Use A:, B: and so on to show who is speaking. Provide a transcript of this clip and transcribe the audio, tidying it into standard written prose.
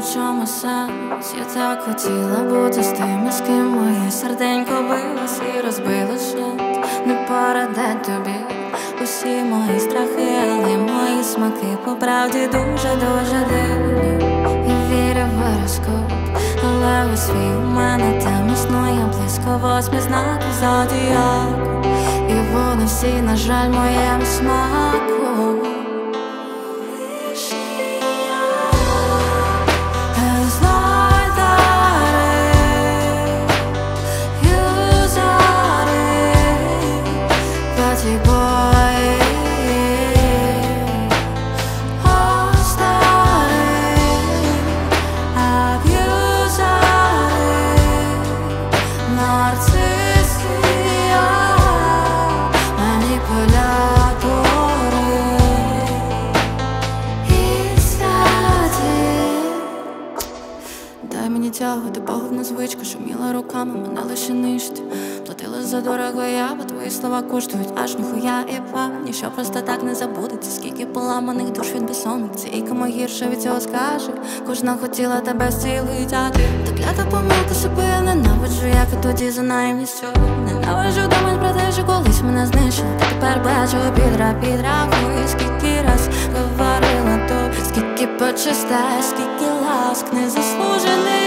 A: чому сенс. Я так хотіла бути з тими, з ким моє серденько билось і розбилось вщент. Не пораде тобі усі мої страхи, але мої смаки по правді дуже-дуже дивні. І вірю в гороскоп, але у свій у мене там існує близько 8 знаків зодіаку. І вони всі, на жаль, моєму смаку. Дай мені тягу, ти пагубна звичка, шуміла руками, мене лише нищить. Платила за дорого я, бо твої слова коштують аж ніхуя і па. Ніщо просто так не забудеться, скільки поламаних душ від безсонниці. І кому гірше від цього скаже, кожна хотіла тебе зцілить, а ти та клята помилка себе я ненавиджу, як і тоді за наївністю. Ненавиджу думать про те, що колись мене знищили. Та тепер бачу підрахую, скільки раз говорила то, скільки почистай, скільки ласк незаслужений.